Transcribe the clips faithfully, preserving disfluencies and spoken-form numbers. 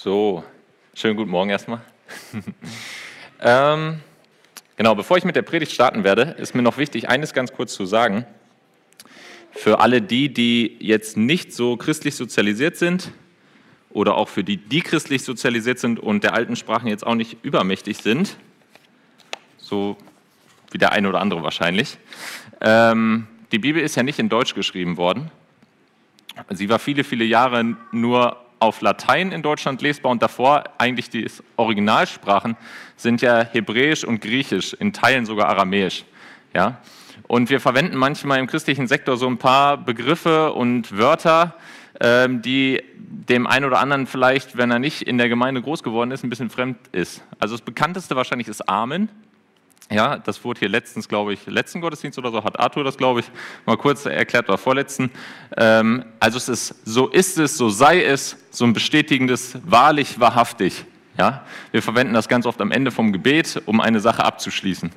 So, schönen guten Morgen erstmal. ähm, genau, bevor ich mit der Predigt starten werde, ist mir noch wichtig, eines ganz kurz zu sagen. Für alle die, die jetzt nicht so christlich sozialisiert sind oder auch für die, die christlich sozialisiert sind und der alten Sprachen jetzt auch nicht übermächtig sind, so wie der eine oder andere wahrscheinlich. Ähm, die Bibel ist ja nicht in Deutsch geschrieben worden. Sie war viele, viele Jahre nur auf Latein in Deutschland lesbar und davor eigentlich die Originalsprachen sind ja Hebräisch und Griechisch, in Teilen sogar Aramäisch. Ja? Und wir verwenden manchmal im christlichen Sektor so ein paar Begriffe und Wörter, ähm, die dem einen oder anderen vielleicht, wenn er nicht in der Gemeinde groß geworden ist, ein bisschen fremd ist. Also das bekannteste wahrscheinlich ist Amen. Ja, das wurde hier letztens, glaube ich, letzten Gottesdienst oder so, hat Arthur das, glaube ich, mal kurz erklärt, oder vorletzten. Ähm, also es ist, so ist es, so sei es, so ein bestätigendes, wahrlich, wahrhaftig. Ja, wir verwenden das ganz oft am Ende vom Gebet, um eine Sache abzuschließen.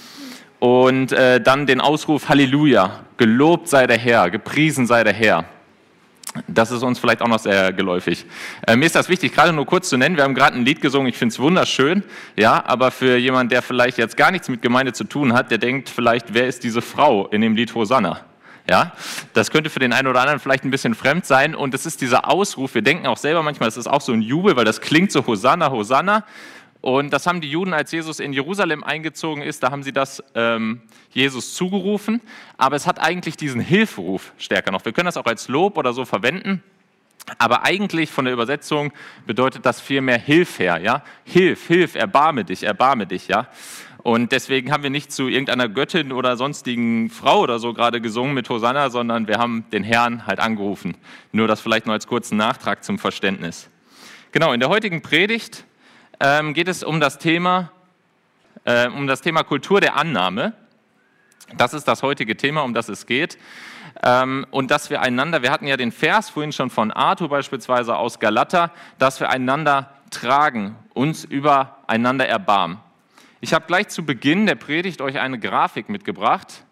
Und äh, dann den Ausruf Halleluja, gelobt sei der Herr, gepriesen sei der Herr. Das ist uns vielleicht auch noch sehr geläufig. Äh, mir ist das wichtig, gerade nur kurz zu nennen. Wir haben gerade ein Lied gesungen, ich finde es wunderschön, ja, aber für jemanden, der vielleicht jetzt gar nichts mit Gemeinde zu tun hat, der denkt vielleicht, wer ist diese Frau in dem Lied Hosanna? Ja, das könnte für den einen oder anderen vielleicht ein bisschen fremd sein und es ist dieser Ausruf, wir denken auch selber manchmal, es ist auch so ein Jubel, weil das klingt so Hosanna, Hosanna. Und das haben die Juden, als Jesus in Jerusalem eingezogen ist, da haben sie das ähm, Jesus zugerufen. Aber es hat eigentlich diesen Hilferuf stärker noch. Wir können das auch als Lob oder so verwenden. Aber eigentlich von der Übersetzung bedeutet das vielmehr Hilf her. Ja? Hilf, hilf, erbarme dich, erbarme dich. Ja? Und deswegen haben wir nicht zu irgendeiner Göttin oder sonstigen Frau oder so gerade gesungen mit Hosanna, sondern wir haben den Herrn halt angerufen. Nur das vielleicht noch als kurzen Nachtrag zum Verständnis. Genau, in der heutigen Predigt geht es um das Thema, äh, um das Thema Kultur der Annahme. Das ist das heutige Thema, um das es geht. Ähm, und dass wir einander, wir hatten ja den Vers vorhin schon von Arthur beispielsweise aus Galater, dass wir einander tragen, uns übereinander erbarmen. Ich habe gleich zu Beginn der Predigt euch eine Grafik mitgebracht.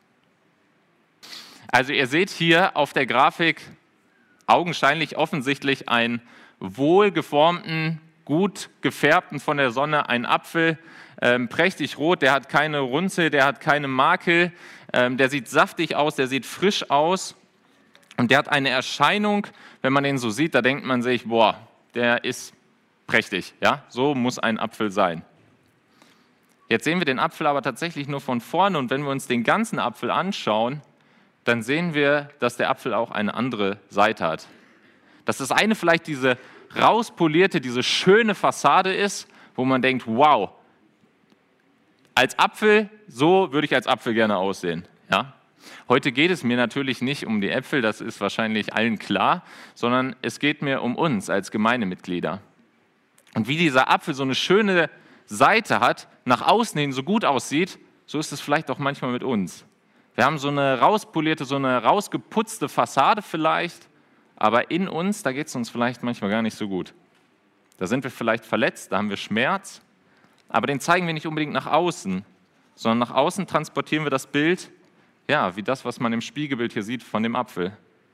Also ihr seht hier auf der Grafik augenscheinlich offensichtlich einen wohlgeformten, gut gefärbten von der Sonne, ein Apfel, ähm, prächtig rot, der hat keine Runzel, der hat keine Makel, ähm, der sieht saftig aus, der sieht frisch aus und der hat eine Erscheinung, wenn man den so sieht, da denkt man sich, boah, der ist prächtig, ja, so muss ein Apfel sein. Jetzt sehen wir den Apfel aber tatsächlich nur von vorne und wenn wir uns den ganzen Apfel anschauen, dann sehen wir, dass der Apfel auch eine andere Seite hat. Dass das eine vielleicht diese rauspolierte, diese schöne Fassade ist, wo man denkt, wow, als Apfel, so würde ich als Apfel gerne aussehen. Ja? Heute geht es mir natürlich nicht um die Äpfel, das ist wahrscheinlich allen klar, sondern es geht mir um uns als Gemeindemitglieder. Und wie dieser Apfel so eine schöne Seite hat, nach außen hin so gut aussieht, so ist es vielleicht auch manchmal mit uns. Wir haben so eine rauspolierte, so eine rausgeputzte Fassade vielleicht, aber in uns, da geht es uns vielleicht manchmal gar nicht so gut. Da sind wir vielleicht verletzt, da haben wir Schmerz, aber den zeigen wir nicht unbedingt nach außen, sondern nach außen transportieren wir das Bild, ja, wie das, was man im Spiegelbild hier sieht von dem Apfel.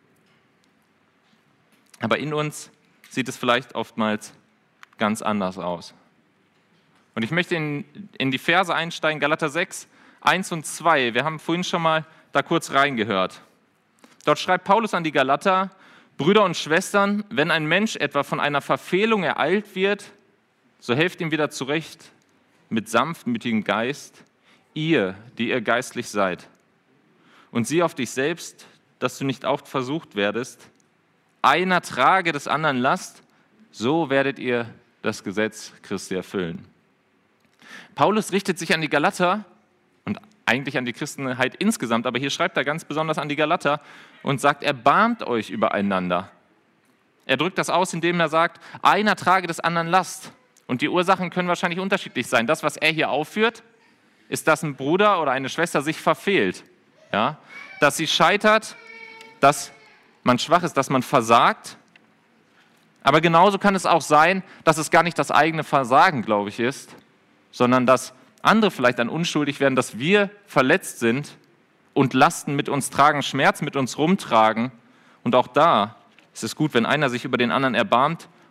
Aber in uns sieht es vielleicht oftmals ganz anders aus. Und ich möchte in, in die Verse einsteigen, Galater sechs, eins und zwei. Wir haben vorhin schon mal da kurz reingehört. Dort schreibt Paulus an die Galater: Brüder und Schwestern, wenn ein Mensch etwa von einer Verfehlung ereilt wird, so helft ihm wieder zurecht mit sanftmütigem Geist, ihr, die ihr geistlich seid. Und sieh auf dich selbst, dass du nicht auch versucht werdest. Einer trage des anderen Last, so werdet ihr das Gesetz Christi erfüllen. Paulus richtet sich an die Galater und eigentlich an die Christenheit insgesamt, aber hier schreibt er ganz besonders an die Galater und sagt, erbarmt euch übereinander. Er drückt das aus, indem er sagt, einer trage des anderen Last. Und die Ursachen können wahrscheinlich unterschiedlich sein. Das, was er hier aufführt, ist, dass ein Bruder oder eine Schwester sich verfehlt. Ja? Dass sie scheitert, dass man schwach ist, dass man versagt. Aber genauso kann es auch sein, dass es gar nicht das eigene Versagen, glaube ich, ist, sondern dass andere vielleicht dann unschuldig werden, dass wir verletzt sind und Lasten mit uns tragen, Schmerz mit uns rumtragen. Und auch da ist es gut, wenn einer sich über den anderen erbarmt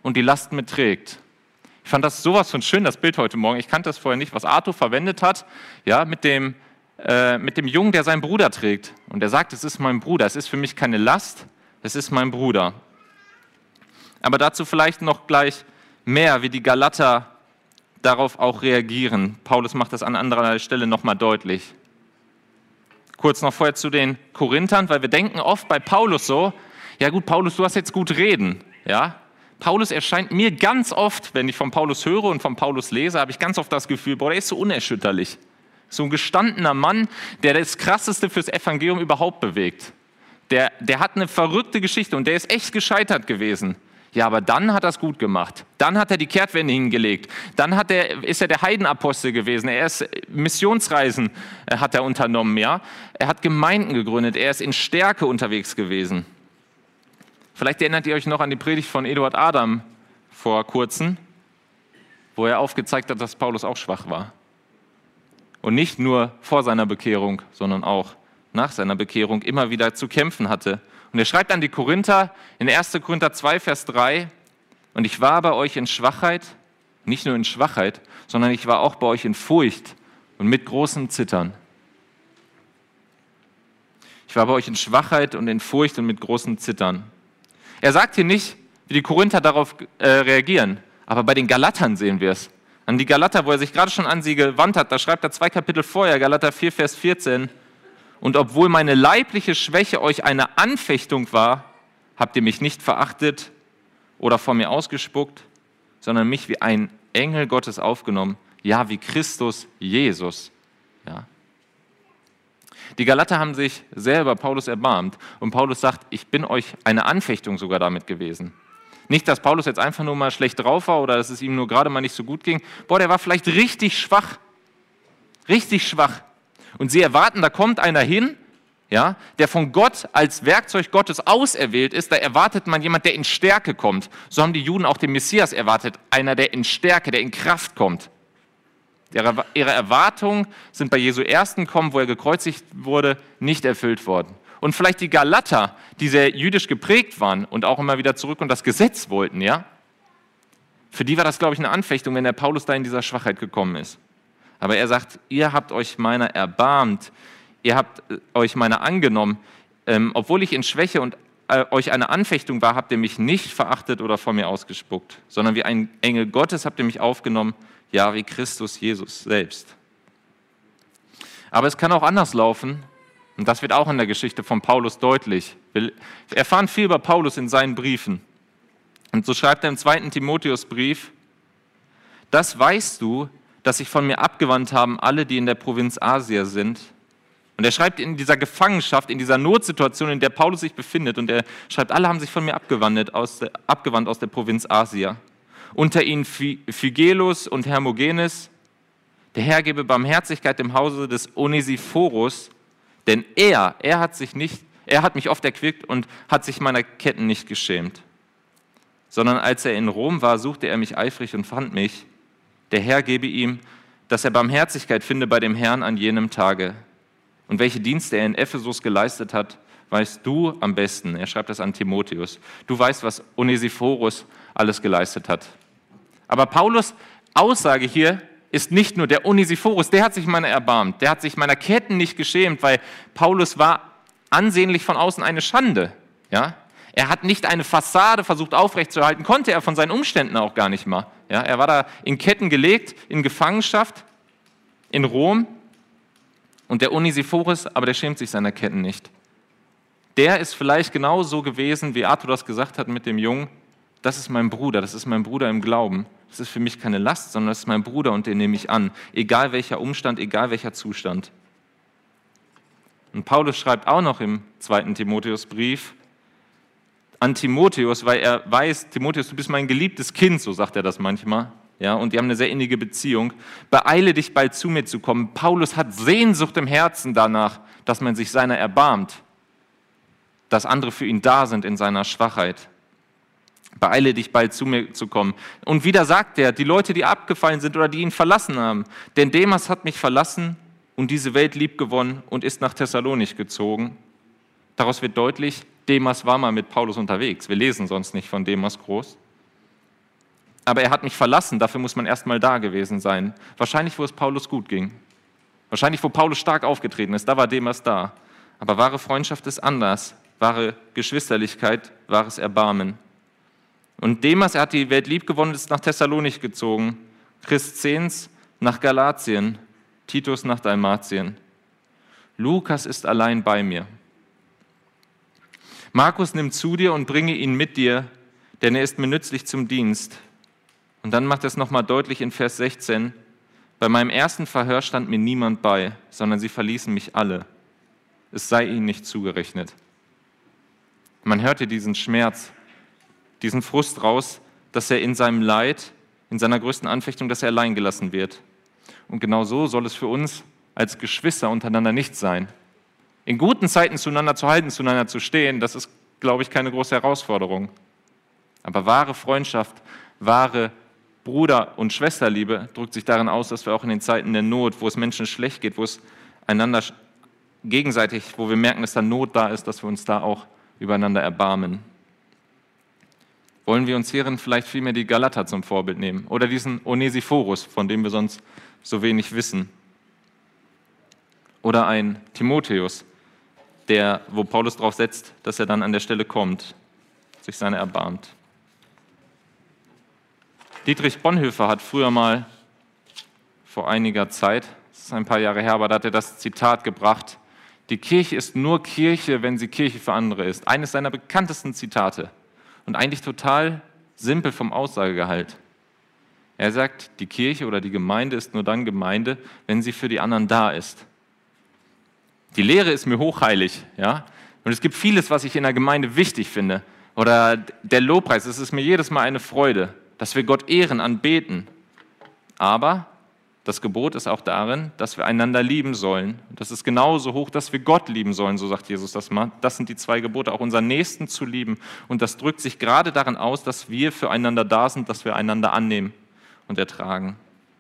und die Last mitträgt. Ich fand das sowas von schön, das Bild heute Morgen. Ich kannte das vorher nicht, was Arthur verwendet hat, ja, mit dem, äh, mit dem Jungen, der seinen Bruder trägt. Und der sagt, es ist mein Bruder, es ist für mich keine Last, es ist mein Bruder. Aber dazu vielleicht noch gleich mehr, wie die Galater darauf auch reagieren. Paulus macht das an anderer Stelle nochmal deutlich. Kurz noch vorher zu den Korinthern, weil wir denken oft bei Paulus so, ja gut, Paulus, du hast jetzt gut reden, ja. Paulus erscheint mir ganz oft, wenn ich von Paulus höre und von Paulus lese, habe ich ganz oft das Gefühl, boah, der ist so unerschütterlich. So ein gestandener Mann, der das Krasseste fürs Evangelium überhaupt bewegt. Der, der hat eine verrückte Geschichte und der ist echt gescheitert gewesen. Ja, aber dann hat er es gut gemacht. Dann hat er die Kehrtwende hingelegt. Dann hat er, ist er der Heidenapostel gewesen. Er ist Missionsreisen äh, hat er unternommen, ja. Er hat Gemeinden gegründet. Er ist in Stärke unterwegs gewesen. Vielleicht erinnert ihr euch noch an die Predigt von Eduard Adam vor kurzem, wo er aufgezeigt hat, dass Paulus auch schwach war. Und nicht nur vor seiner Bekehrung, sondern auch nach seiner Bekehrung immer wieder zu kämpfen hatte. Und er schreibt an die Korinther in erster Korinther zwei, Vers drei, und ich war bei euch in Schwachheit, nicht nur in Schwachheit, sondern ich war auch bei euch in Furcht und mit großem Zittern. Ich war bei euch in Schwachheit und in Furcht und mit großem Zittern. Er sagt hier nicht, wie die Korinther darauf äh, reagieren, aber bei den Galatern sehen wir es. An die Galater, wo er sich gerade schon an sie gewandt hat, da schreibt er zwei Kapitel vorher, Galater vier, Vers vierzehn, und obwohl meine leibliche Schwäche euch eine Anfechtung war, habt ihr mich nicht verachtet oder vor mir ausgespuckt, sondern mich wie ein Engel Gottes aufgenommen, ja, wie Christus Jesus. Ja. Die Galater haben sich sehr über Paulus erbarmt und Paulus sagt, ich bin euch eine Anfechtung sogar damit gewesen. Nicht, dass Paulus jetzt einfach nur mal schlecht drauf war oder dass es ihm nur gerade mal nicht so gut ging. Boah, der war vielleicht richtig schwach, richtig schwach. Und sie erwarten, da kommt einer hin, ja, der von Gott als Werkzeug Gottes auserwählt ist. Da erwartet man jemand, der in Stärke kommt. So haben die Juden auch den Messias erwartet, einer, der in Stärke, der in Kraft kommt. Ihre, ihre Erwartungen sind bei Jesu ersten Kommen, wo er gekreuzigt wurde, nicht erfüllt worden. Und vielleicht die Galater, die sehr jüdisch geprägt waren und auch immer wieder zurück und das Gesetz wollten, ja, für die war das, glaube ich, eine Anfechtung, wenn der Paulus da in dieser Schwachheit gekommen ist. Aber er sagt, ihr habt euch meiner erbarmt, ihr habt euch meiner angenommen, ähm, obwohl ich in Schwäche und äh, euch eine Anfechtung war, habt ihr mich nicht verachtet oder vor mir ausgespuckt, sondern wie ein Engel Gottes habt ihr mich aufgenommen, ja, wie Christus Jesus selbst. Aber es kann auch anders laufen, und das wird auch in der Geschichte von Paulus deutlich. Wir erfahren viel über Paulus in seinen Briefen. Und so schreibt er im zweiten Timotheusbrief, das weißt du, dass sich von mir abgewandt haben alle, die in der Provinz Asia sind. Und er schreibt in dieser Gefangenschaft, in dieser Notsituation, in der Paulus sich befindet, und er schreibt, alle haben sich von mir abgewandt aus der, abgewandt aus der Provinz Asia. Unter ihnen Phygelus und Hermogenes. Der Herr gebe Barmherzigkeit im Hause des Onesiphorus, denn er, er hat sich nicht, er hat mich oft erquickt und hat sich meiner Ketten nicht geschämt. Sondern als er in Rom war, suchte er mich eifrig und fand mich. Der Herr gebe ihm, dass er Barmherzigkeit finde bei dem Herrn an jenem Tage. Und welche Dienste er in Ephesus geleistet hat, weißt du am besten. Er schreibt das an Timotheus. Du weißt, was Onesiphorus alles geleistet hat. Aber Paulus' Aussage hier ist nicht nur der Onesiphorus, der hat sich meiner erbarmt, der hat sich meiner Ketten nicht geschämt, weil Paulus war ansehnlich von außen eine Schande. Ja? Er hat nicht eine Fassade versucht aufrechtzuerhalten, konnte er von seinen Umständen auch gar nicht mal. Ja? Er war da in Ketten gelegt, in Gefangenschaft, in Rom. Und der Onesiphorus, aber der schämt sich seiner Ketten nicht. Der ist vielleicht genauso gewesen, wie Arthur das gesagt hat mit dem Jungen. Das ist mein Bruder, das ist mein Bruder im Glauben. Das ist für mich keine Last, sondern das ist mein Bruder und den nehme ich an. Egal welcher Umstand, egal welcher Zustand. Und Paulus schreibt auch noch im zweiten Timotheusbrief an Timotheus, weil er weiß, Timotheus, du bist mein geliebtes Kind, so sagt er das manchmal. Ja, und die haben eine sehr innige Beziehung. Beeile dich bald zu mir zu kommen. Paulus hat Sehnsucht im Herzen danach, dass man sich seiner erbarmt, dass andere für ihn da sind in seiner Schwachheit. Beeile dich bald zu mir zu kommen. Und wieder sagt er, die Leute, die abgefallen sind oder die ihn verlassen haben, denn Demas hat mich verlassen und diese Welt liebgewonnen und ist nach Thessalonich gezogen. Daraus wird deutlich, Demas war mal mit Paulus unterwegs. Wir lesen sonst nicht von Demas groß. aber er hat mich verlassen, dafür muss man erst mal da gewesen sein. Wahrscheinlich, wo es Paulus gut ging. Wahrscheinlich, wo Paulus stark aufgetreten ist, da war Demas da. Aber wahre Freundschaft ist anders. Wahre Geschwisterlichkeit, wahres Erbarmen. Und Demas, er hat die Welt lieb gewonnen, ist nach Thessalonik gezogen. Crescens nach Galatien, Titus nach Dalmatien. Lukas ist allein bei mir. Markus, nimm zu dir und bringe ihn mit dir, denn er ist mir nützlich zum Dienst. Und dann macht er es nochmal deutlich in Vers sechzehn. Bei meinem ersten Verhör stand mir niemand bei, sondern sie verließen mich alle. Es sei ihnen nicht zugerechnet. Man hörte diesen Schmerz, diesen Frust raus, dass er in seinem Leid, in seiner größten Anfechtung, dass er allein gelassen wird. Und genau so soll es für uns als Geschwister untereinander nicht sein. In guten Zeiten zueinander zu halten, zueinander zu stehen, das ist, glaube ich, keine große Herausforderung. Aber wahre Freundschaft, wahre Bruder- und Schwesterliebe drückt sich darin aus, dass wir auch in den Zeiten der Not, wo es Menschen schlecht geht, wo es einander gegenseitig, wo wir merken, dass da Not da ist, dass wir uns da auch übereinander erbarmen. Wollen wir uns hierin vielleicht vielmehr die Galater zum Vorbild nehmen oder diesen Onesiphorus, von dem wir sonst so wenig wissen? Oder ein Timotheus, der, wo Paulus darauf setzt, dass er dann an der Stelle kommt, sich seiner erbarmt. Dietrich Bonhoeffer hat früher mal, vor einiger Zeit, das ist ein paar Jahre her, aber da hat er das Zitat gebracht: Die Kirche ist nur Kirche, wenn sie Kirche für andere ist. Eines seiner bekanntesten Zitate und eigentlich total simpel vom Aussagegehalt. Er sagt, die Kirche oder die Gemeinde ist nur dann Gemeinde, wenn sie für die anderen da ist. Die Lehre ist mir hochheilig, ja, und es gibt vieles, was ich in der Gemeinde wichtig finde. Oder der Lobpreis, es ist mir jedes Mal eine Freude, dass wir Gott ehren, anbeten. Aber das Gebot ist auch darin, dass wir einander lieben sollen. Das ist genauso hoch, dass wir Gott lieben sollen, so sagt Jesus das mal. Das sind die zwei Gebote, auch unseren Nächsten zu lieben. Und das drückt sich gerade darin aus, dass wir füreinander da sind, dass wir einander annehmen und ertragen.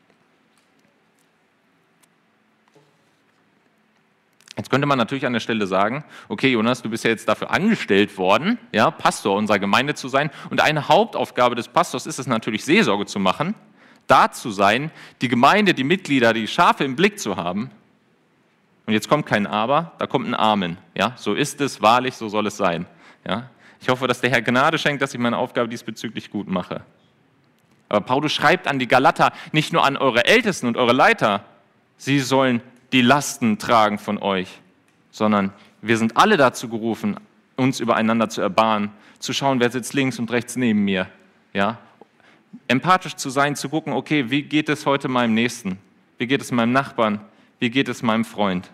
Jetzt könnte man natürlich an der Stelle sagen, okay Jonas, du bist ja jetzt dafür angestellt worden, ja, Pastor unserer Gemeinde zu sein. Und eine Hauptaufgabe des Pastors ist es natürlich, Seelsorge zu machen, da zu sein, die Gemeinde, die Mitglieder, die Schafe im Blick zu haben. Und jetzt kommt kein Aber, da kommt ein Amen. Ja, so ist es, wahrlich, so soll es sein. Ja, ich hoffe, dass der Herr Gnade schenkt, dass ich meine Aufgabe diesbezüglich gut mache. Aber Paulus schreibt an die Galater, nicht nur an eure Ältesten und eure Leiter, sie sollen die Lasten tragen von euch, sondern wir sind alle dazu gerufen, uns übereinander zu erbarmen, zu schauen, wer sitzt links und rechts neben mir. Ja? Empathisch zu sein, zu gucken, okay, wie geht es heute meinem Nächsten? Wie geht es meinem Nachbarn? Wie geht es meinem Freund?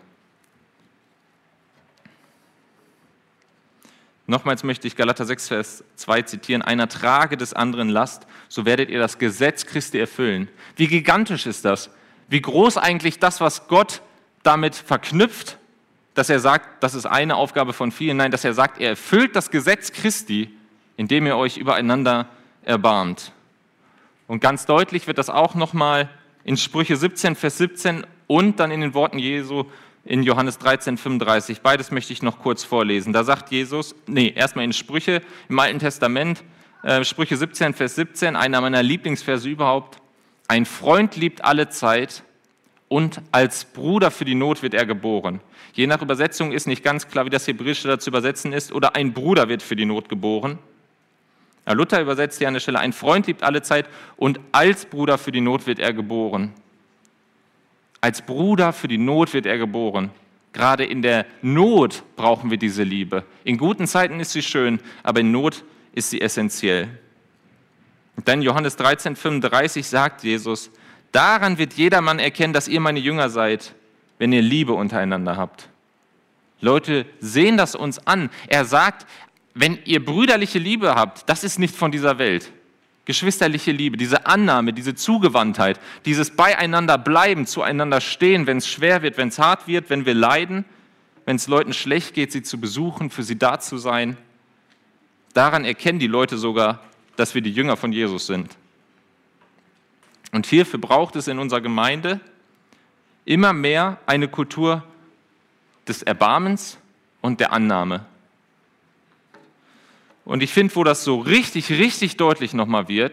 Nochmals möchte ich Galater sechs, Vers zwei zitieren: Einer trage des anderen Last, so werdet ihr das Gesetz Christi erfüllen. Wie gigantisch ist das? Wie groß eigentlich das, was Gott damit verknüpft, dass er sagt, das ist eine Aufgabe von vielen. Nein, dass er sagt, er erfüllt das Gesetz Christi, indem ihr euch übereinander erbarmt. Und ganz deutlich wird das auch nochmal in Sprüche siebzehn, Vers siebzehn und dann in den Worten Jesu in Johannes dreizehn, fünfunddreißig. Beides möchte ich noch kurz vorlesen. Da sagt Jesus, nee, erstmal in Sprüche im Alten Testament, äh, Sprüche siebzehn, Vers siebzehn, einer meiner Lieblingsverse überhaupt. Ein Freund liebt alle Zeit und als Bruder für die Not wird er geboren. Je nach Übersetzung ist nicht ganz klar, wie das Hebräische da zu übersetzen ist. Oder ein Bruder wird für die Not geboren. Ja, Luther übersetzt hier an der Stelle, ein Freund liebt alle Zeit und als Bruder für die Not wird er geboren. Als Bruder für die Not wird er geboren. Gerade in der Not brauchen wir diese Liebe. In guten Zeiten ist sie schön, aber in Not ist sie essentiell. Und dann Johannes dreizehn, fünfunddreißig sagt Jesus, daran wird jedermann erkennen, dass ihr meine Jünger seid, wenn ihr Liebe untereinander habt. Leute sehen das uns an. Er sagt, wenn ihr brüderliche Liebe habt, das ist nicht von dieser Welt. Geschwisterliche Liebe, diese Annahme, diese Zugewandtheit, dieses Beieinander bleiben, zueinander stehen, wenn es schwer wird, wenn es hart wird, wenn wir leiden, wenn es Leuten schlecht geht, sie zu besuchen, für sie da zu sein. Daran erkennen die Leute sogar, dass wir die Jünger von Jesus sind. Und hierfür braucht es in unserer Gemeinde immer mehr eine Kultur des Erbarmens und der Annahme. Und ich finde, wo das so richtig, richtig deutlich nochmal wird,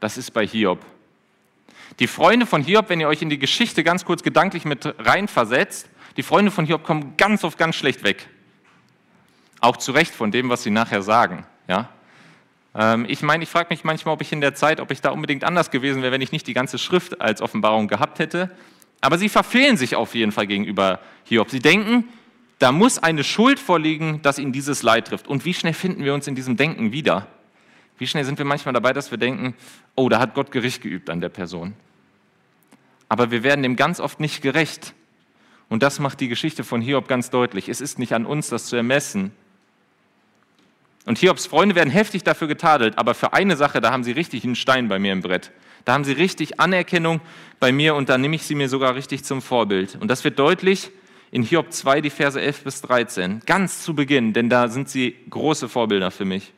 das ist bei Hiob. Die Freunde von Hiob, wenn ihr euch in die Geschichte ganz kurz gedanklich mit reinversetzt, die Freunde von Hiob kommen ganz oft ganz schlecht weg. Auch zu Recht von dem, was sie nachher sagen. Ja? Ähm, ich meine, ich frage mich manchmal, ob ich in der Zeit, ob ich da unbedingt anders gewesen wäre, wenn ich nicht die ganze Schrift als Offenbarung gehabt hätte. Aber sie verfehlen sich auf jeden Fall gegenüber Hiob. Sie denken, da muss eine Schuld vorliegen, dass ihn dieses Leid trifft. Und wie schnell finden wir uns in diesem Denken wieder? Wie schnell sind wir manchmal dabei, dass wir denken, oh, da hat Gott Gericht geübt an der Person. Aber wir werden dem ganz oft nicht gerecht. Und das macht die Geschichte von Hiob ganz deutlich. Es ist nicht an uns, das zu ermessen. Und Hiobs Freunde werden heftig dafür getadelt, aber für eine Sache, da haben sie richtig einen Stein bei mir im Brett. Da haben sie richtig Anerkennung bei mir und da nehme ich sie mir sogar richtig zum Vorbild. Und das wird deutlich in Hiob zwei, die Verse elf bis dreizehn, ganz zu Beginn, denn da sind sie große Vorbilder für mich.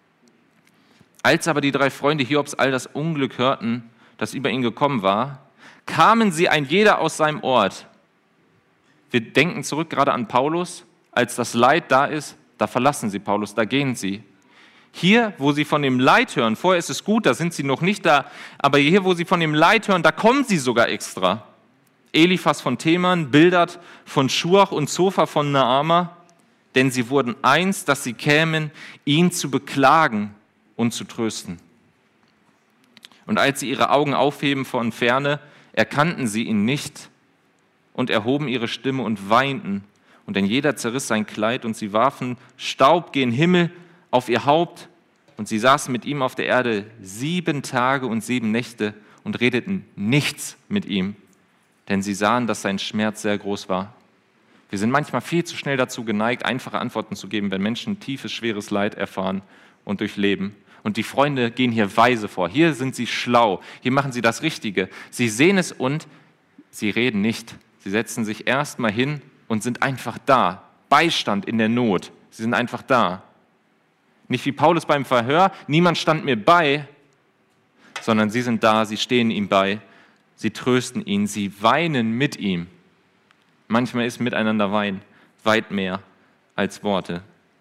Als aber die drei Freunde Hiobs all das Unglück hörten, das über ihn gekommen war, kamen sie ein jeder aus seinem Ort. Wir denken zurück gerade an Paulus, als das Leid da ist, da verlassen sie Paulus, da gehen sie. Hier, wo sie von dem Leid hören, vorher ist es gut, da sind sie noch nicht da, aber hier, wo sie von dem Leid hören, da kommen sie sogar extra. Eliphas von Teman, Bildad von Schuach und Zophar von Naama, denn sie wurden eins, dass sie kämen, ihn zu beklagen und zu trösten. Und als sie ihre Augen aufheben von Ferne, erkannten sie ihn nicht und erhoben ihre Stimme und weinten. Und denn jeder zerriss sein Kleid und sie warfen Staub gen Himmel auf ihr Haupt und sie saßen mit ihm auf der Erde sieben Tage und sieben Nächte und redeten nichts mit ihm, denn sie sahen, dass sein Schmerz sehr groß war. Wir sind manchmal viel zu schnell dazu geneigt, einfache Antworten zu geben, wenn Menschen tiefes, schweres Leid erfahren und durchleben. Und die Freunde gehen hier weise vor. Hier sind sie schlau. Hier machen sie das Richtige. Sie sehen es und sie reden nicht. Sie setzen sich erstmal hin und sind einfach da. Beistand in der Not. Sie sind einfach da. Nicht wie Paulus beim Verhör, niemand stand mir bei, sondern sie sind da, sie stehen ihm bei, sie trösten ihn, sie weinen mit ihm. Manchmal ist miteinander Weinen weit mehr als Worte.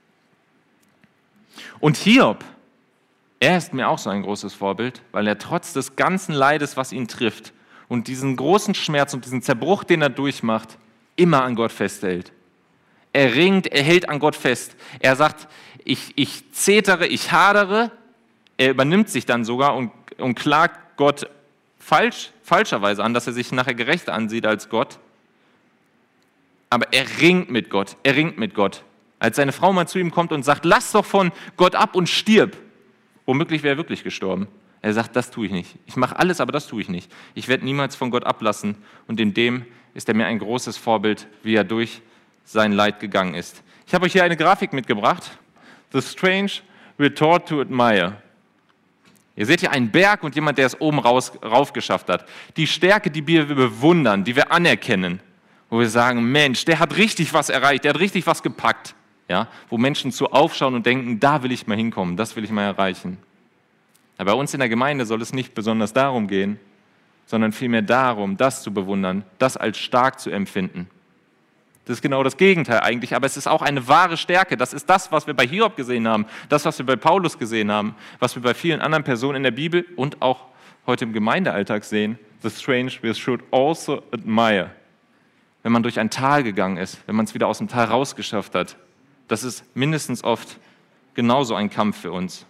Und Hiob, er ist mir auch so ein großes Vorbild, weil er trotz des ganzen Leides, was ihn trifft, und diesen großen Schmerz und diesen Zerbruch, den er durchmacht, immer an Gott festhält. Er ringt, er hält an Gott fest. Er sagt, ich, ich zetere, ich hadere. Er übernimmt sich dann sogar und, und klagt Gott falsch, falscherweise an, dass er sich nachher gerechter ansieht als Gott. Aber er ringt mit Gott, er ringt mit Gott. Als seine Frau mal zu ihm kommt und sagt, lass doch von Gott ab und stirb. Womöglich wäre er wirklich gestorben. Er sagt, das tue ich nicht. Ich mache alles, aber das tue ich nicht. Ich werde niemals von Gott ablassen. Und in dem ist er mir ein großes Vorbild, wie er durch sein Leid gegangen ist. Ich habe euch hier eine Grafik mitgebracht. The strange we're taught to admire. Ihr seht hier einen Berg und jemand, der es oben raus, rauf geschafft hat. Die Stärke, die wir bewundern, die wir anerkennen, wo wir sagen, Mensch, der hat richtig was erreicht, der hat richtig was gepackt. Ja? Wo Menschen zu aufschauen und denken, da will ich mal hinkommen, das will ich mal erreichen. Aber bei uns in der Gemeinde soll es nicht besonders darum gehen, sondern vielmehr darum, das zu bewundern, das als stark zu empfinden. Das ist genau das Gegenteil eigentlich, aber es ist auch eine wahre Stärke. Das ist das, was wir bei Hiob gesehen haben, das, was wir bei Paulus gesehen haben, was wir bei vielen anderen Personen in der Bibel und auch heute im Gemeindealltag sehen. The strange we should also admire. Wenn man durch ein Tal gegangen ist, wenn man es wieder aus dem Tal rausgeschafft hat, das ist mindestens oft genauso ein Kampf für uns.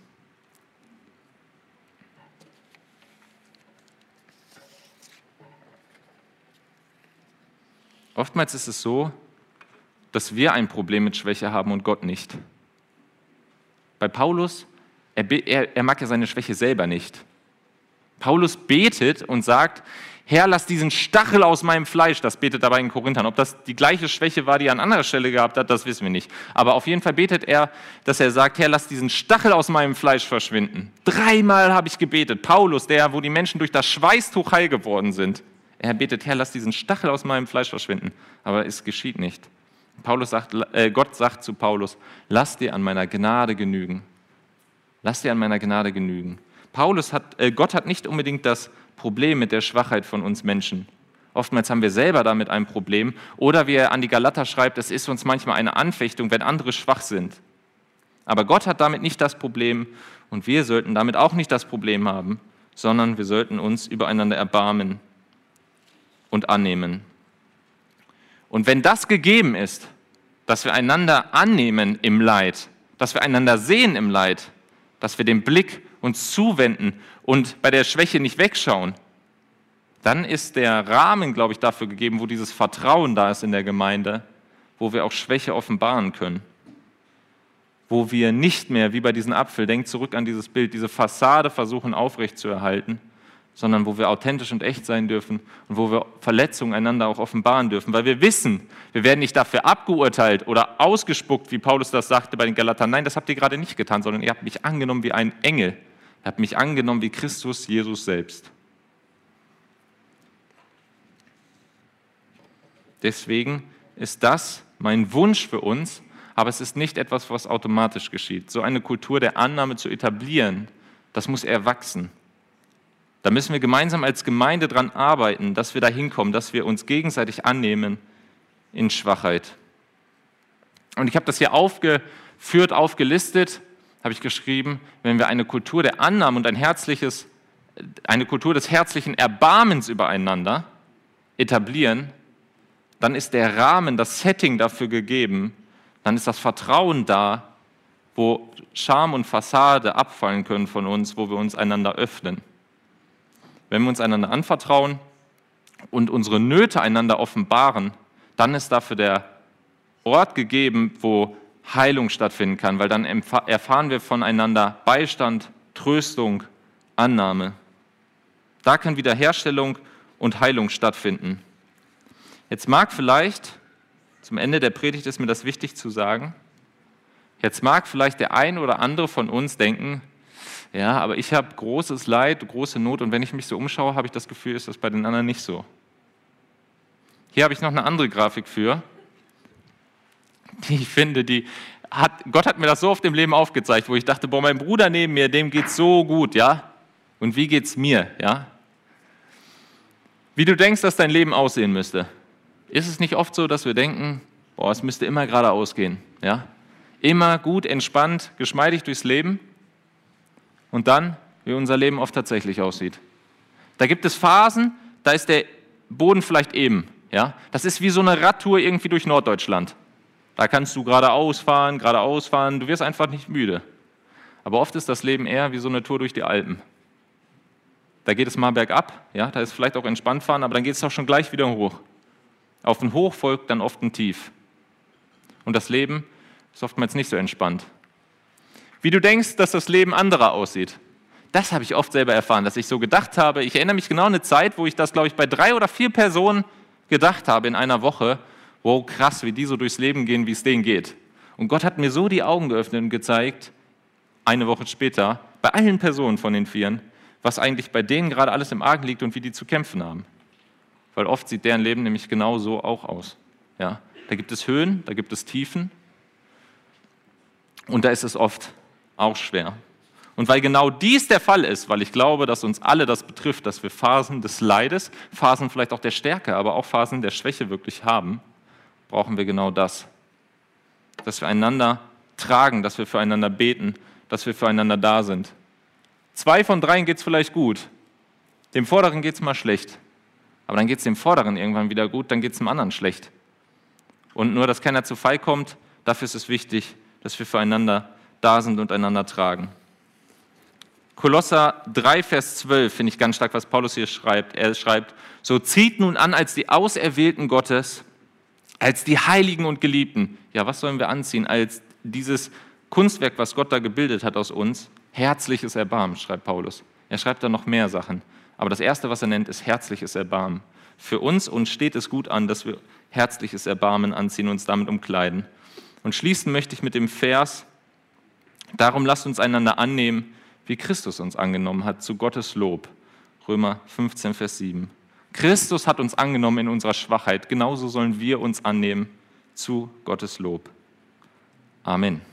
Oftmals ist es so, dass wir ein Problem mit Schwäche haben und Gott nicht. Bei Paulus, er, er, er mag ja seine Schwäche selber nicht. Paulus betet und sagt, Herr, lass diesen Stachel aus meinem Fleisch, das betet dabei in Korinthern. Ob das die gleiche Schwäche war, die er an anderer Stelle gehabt hat, das wissen wir nicht. Aber auf jeden Fall betet er, dass er sagt, Herr, lass diesen Stachel aus meinem Fleisch verschwinden. Dreimal habe ich gebetet. Paulus, der, wo die Menschen durch das Schweißtuch heil geworden sind. Er betet, Herr, lass diesen Stachel aus meinem Fleisch verschwinden. Aber es geschieht nicht. Paulus sagt, äh, Gott sagt zu Paulus, lass dir an meiner Gnade genügen. Lass dir an meiner Gnade genügen. Paulus hat, äh, Gott hat nicht unbedingt das Problem mit der Schwachheit von uns Menschen. Oftmals haben wir selber damit ein Problem. Oder wie er an die Galater schreibt, es ist uns manchmal eine Anfechtung, wenn andere schwach sind. Aber Gott hat damit nicht das Problem und wir sollten damit auch nicht das Problem haben, sondern wir sollten uns übereinander erbarmen und annehmen. Und wenn das gegeben ist, dass wir einander annehmen im Leid, dass wir einander sehen im Leid, dass wir den Blick uns zuwenden und bei der Schwäche nicht wegschauen, dann ist der Rahmen, glaube ich, dafür gegeben, wo dieses Vertrauen da ist in der Gemeinde, wo wir auch Schwäche offenbaren können. Wo wir nicht mehr, wie bei diesem Apfel, denkt zurück an dieses Bild, diese Fassade versuchen aufrechtzuerhalten, sondern wo wir authentisch und echt sein dürfen und wo wir Verletzungen einander auch offenbaren dürfen, weil wir wissen, wir werden nicht dafür abgeurteilt oder ausgespuckt, wie Paulus das sagte bei den Galatern. Nein, das habt ihr gerade nicht getan, sondern ihr habt mich angenommen wie ein Engel. Ihr habt mich angenommen wie Christus Jesus selbst. Deswegen ist das mein Wunsch für uns, aber es ist nicht etwas, was automatisch geschieht. So eine Kultur der Annahme zu etablieren, das muss erwachsen. Da müssen wir gemeinsam als Gemeinde daran arbeiten, dass wir da hinkommen, dass wir uns gegenseitig annehmen in Schwachheit. Und ich habe das hier aufgeführt, aufgelistet, habe ich geschrieben, wenn wir eine Kultur der Annahme und ein herzliches, eine Kultur des herzlichen Erbarmens übereinander etablieren, dann ist der Rahmen, das Setting dafür gegeben, dann ist das Vertrauen da, wo Scham und Fassade abfallen können von uns, wo wir uns einander öffnen. Wenn wir uns einander anvertrauen und unsere Nöte einander offenbaren, dann ist dafür der Ort gegeben, wo Heilung stattfinden kann, weil dann erfahren wir voneinander Beistand, Tröstung, Annahme. Da kann Wiederherstellung und Heilung stattfinden. Jetzt mag vielleicht, zum Ende der Predigt ist mir das wichtig zu sagen, jetzt mag vielleicht der ein oder andere von uns denken, ja, aber ich habe großes Leid, große Not und wenn ich mich so umschaue, habe ich das Gefühl, ist das bei den anderen nicht so. Hier habe ich noch eine andere Grafik für, die ich finde, die hat, Gott hat mir das so oft im Leben aufgezeigt, wo ich dachte, boah, mein Bruder neben mir, dem geht's so gut, ja, und wie geht's mir, ja? Wie du denkst, dass dein Leben aussehen müsste. Ist es nicht oft so, dass wir denken, boah, es müsste immer geradeaus gehen, ja? Immer gut, entspannt, geschmeidig durchs Leben und dann, wie unser Leben oft tatsächlich aussieht. Da gibt es Phasen, da ist der Boden vielleicht eben, ja? Das ist wie so eine Radtour irgendwie durch Norddeutschland. Da kannst du geradeaus fahren, geradeaus fahren, du wirst einfach nicht müde. Aber oft ist das Leben eher wie so eine Tour durch die Alpen. Da geht es mal bergab, ja? Da ist vielleicht auch entspannt fahren, aber dann geht es auch schon gleich wieder hoch. Auf ein Hoch folgt dann oft ein Tief. Und das Leben ist oftmals nicht so entspannt. Wie du denkst, dass das Leben anderer aussieht, das habe ich oft selber erfahren, dass ich so gedacht habe. Ich erinnere mich genau an eine Zeit, wo ich das, glaube ich, bei drei oder vier Personen gedacht habe in einer Woche. Wow, krass, wie die so durchs Leben gehen, wie es denen geht. Und Gott hat mir so die Augen geöffnet und gezeigt, eine Woche später, bei allen Personen von den Vieren, was eigentlich bei denen gerade alles im Argen liegt und wie die zu kämpfen haben. Weil oft sieht deren Leben nämlich genau so auch aus. Ja, da gibt es Höhen, da gibt es Tiefen und da ist es oft auch schwer. Und weil genau dies der Fall ist, weil ich glaube, dass uns alle das betrifft, dass wir Phasen des Leides, Phasen vielleicht auch der Stärke, aber auch Phasen der Schwäche wirklich haben, brauchen wir genau das. Dass wir einander tragen, dass wir füreinander beten, dass wir füreinander da sind. Zwei von dreien geht es vielleicht gut, dem Vorderen geht es mal schlecht. Aber dann geht es dem Vorderen irgendwann wieder gut, dann geht es dem anderen schlecht. Und nur, dass keiner zu Fall kommt, dafür ist es wichtig, dass wir füreinander da sind und einander tragen. Kolosser drei, Vers zwölf finde ich ganz stark, was Paulus hier schreibt. Er schreibt, so zieht nun an als die Auserwählten Gottes, als die Heiligen und Geliebten. Ja, was sollen wir anziehen? Als dieses Kunstwerk, was Gott da gebildet hat aus uns, herzliches Erbarmen, schreibt Paulus. Er schreibt da noch mehr Sachen. Aber das Erste, was er nennt, ist herzliches Erbarmen. Für uns uns steht es gut an, dass wir herzliches Erbarmen anziehen und uns damit umkleiden. Und schließen möchte ich mit dem Vers, darum lasst uns einander annehmen, wie Christus uns angenommen hat, zu Gottes Lob. Römer fünfzehn, Vers sieben. Christus hat uns angenommen in unserer Schwachheit, genauso sollen wir uns annehmen zu Gottes Lob. Amen.